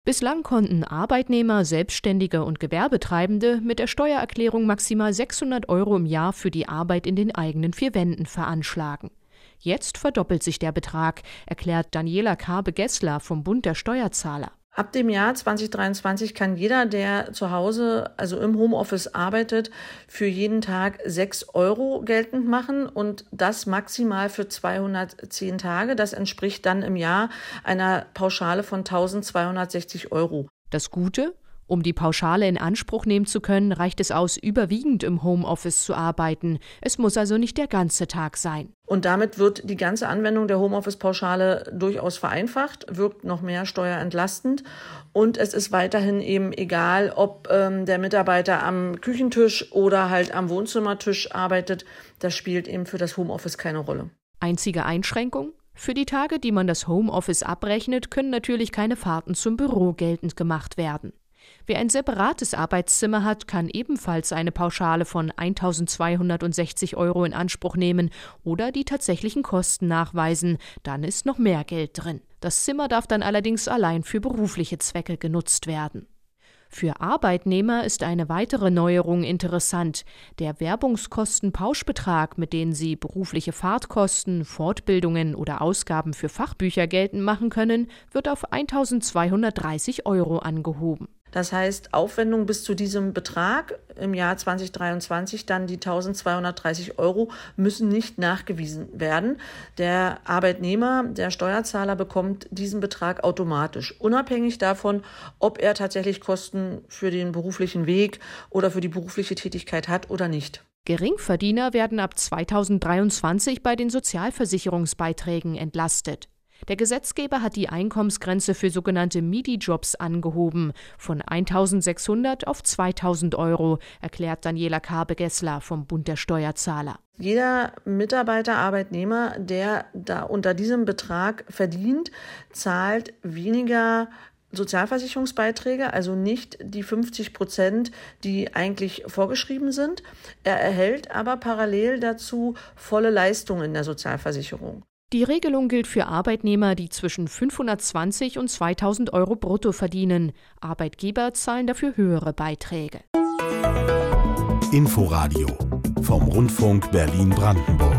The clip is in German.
Bislang konnten Arbeitnehmer, Selbstständige und Gewerbetreibende mit der Steuererklärung maximal 600 € im Jahr für die Arbeit in den eigenen 4 Wänden veranschlagen. Jetzt verdoppelt sich der Betrag, erklärt Daniela Karbe-Gessler vom Bund der Steuerzahler. Ab dem Jahr 2023 kann jeder, der zu Hause, also im Homeoffice arbeitet, für jeden Tag 6 € geltend machen und das maximal für 210 Tage. Das entspricht dann im Jahr einer Pauschale von 1.260 €. Das Gute: Um die Pauschale in Anspruch nehmen zu können, reicht es aus, überwiegend im Homeoffice zu arbeiten. Es muss also nicht der ganze Tag sein. Und damit wird die ganze Anwendung der Homeoffice-Pauschale durchaus vereinfacht, wirkt noch mehr steuerentlastend und es ist weiterhin eben egal, ob der Mitarbeiter am Küchentisch oder halt am Wohnzimmertisch arbeitet. Das spielt eben für das Homeoffice keine Rolle. Einzige Einschränkung: Für die Tage, die man das Homeoffice abrechnet, können natürlich keine Fahrten zum Büro geltend gemacht werden. Wer ein separates Arbeitszimmer hat, kann ebenfalls eine Pauschale von 1.260 € in Anspruch nehmen oder die tatsächlichen Kosten nachweisen. Dann ist noch mehr Geld drin. Das Zimmer darf dann allerdings allein für berufliche Zwecke genutzt werden. Für Arbeitnehmer ist eine weitere Neuerung interessant. Der Werbungskostenpauschbetrag, mit dem sie berufliche Fahrtkosten, Fortbildungen oder Ausgaben für Fachbücher geltend machen können, wird auf 1.230 € angehoben. Das heißt, Aufwendungen bis zu diesem Betrag im Jahr 2023, dann die 1.230 €, müssen nicht nachgewiesen werden. Der Arbeitnehmer, der Steuerzahler, bekommt diesen Betrag automatisch, unabhängig davon, ob er tatsächlich Kosten für den beruflichen Weg oder für die berufliche Tätigkeit hat oder nicht. Geringverdiener werden ab 2023 bei den Sozialversicherungsbeiträgen entlastet. Der Gesetzgeber hat die Einkommensgrenze für sogenannte MIDI-Jobs angehoben, von 1.600 auf 2.000 €, erklärt Daniela Karbe-Gessler vom Bund der Steuerzahler. Jeder Mitarbeiter, Arbeitnehmer, der da unter diesem Betrag verdient, zahlt weniger Sozialversicherungsbeiträge, also nicht die 50%, die eigentlich vorgeschrieben sind. Er erhält aber parallel dazu volle Leistungen in der Sozialversicherung. Die Regelung gilt für Arbeitnehmer, die zwischen 520 und 2.000 € brutto verdienen. Arbeitgeber zahlen dafür höhere Beiträge. Inforadio vom Rundfunk Berlin-Brandenburg.